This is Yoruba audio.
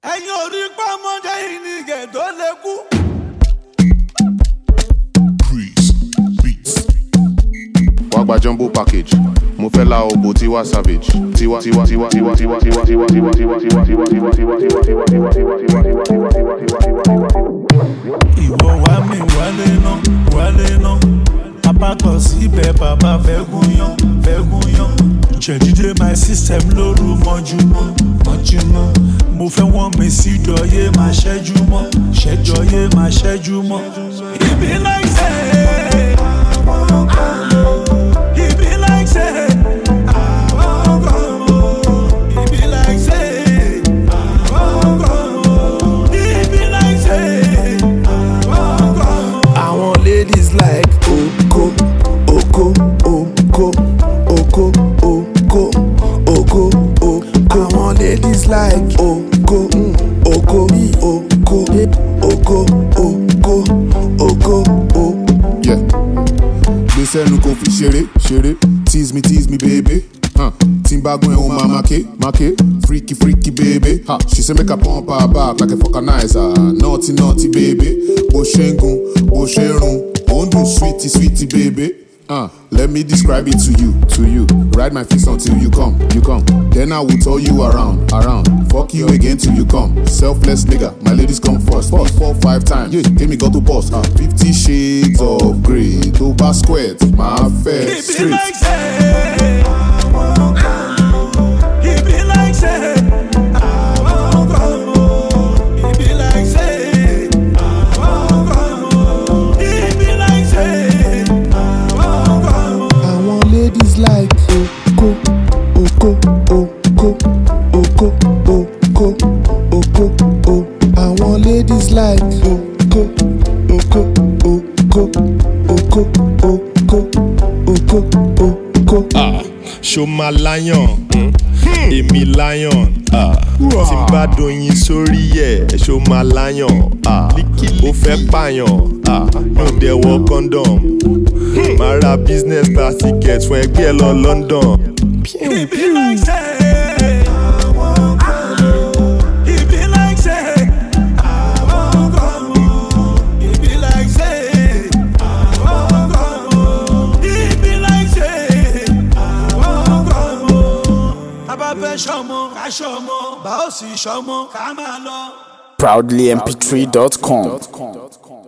ẹ̀yin ò rí pọ́nmọ́dé yìí ní gẹ̀dọ́ lẹ́kú. Wá gba jumbo package. Mo fẹ́ la obo Tiwa Savage. Tiwa. Ìwọ wá mi wálé náà. Papa kọ síbẹ̀ bàbá fẹ́ gúnyán. Jẹ̀dídé my system lóru mọ́júmọ́. Mo fẹ́ wọ́n mi sí dọ̀yé máa ṣẹ́jú mọ́. It be like say, it be like say, it be like say, it be like say. I want ladies like Oko. I want ladies like Oko. Yeah. Gbèsè nu kò fi ṣeré. Tease me baby. Timbagun o ma make. Freaky baby. She say make I pump her back like a vulcanizer. Naughty baby. Bó ṣe ń gun, bó ṣe ń run. Ó ń dùn sweetie baby. Let me describe it to you. Ride my fist until you come. Then I will tell you around. Fuck you again till you come. Selfless nigga, my ladies come first. 4, 5 times. Yeah, give me go to boss. 50 shades of grey. Toba squared, my fair It be street. like say, it be like say, it be like say, it be like say. I want ladies like Oko. I want ladies like Oko. Show my lion, èmi lion. Tí n bá doyin sórí ẹ̀, show my lion. Ó fẹ́ pààyàn, no dey wọ condom. Máa ra business class ticket fún ẹgbẹ́ lọ London. It be like say, it be like say, it be like say, it be like say. Bàbá fẹ́ ṣọmọ, ká ṣọmọ, bá ó sì ṣọmọ, ká máa lọ. ProudlyMP3.com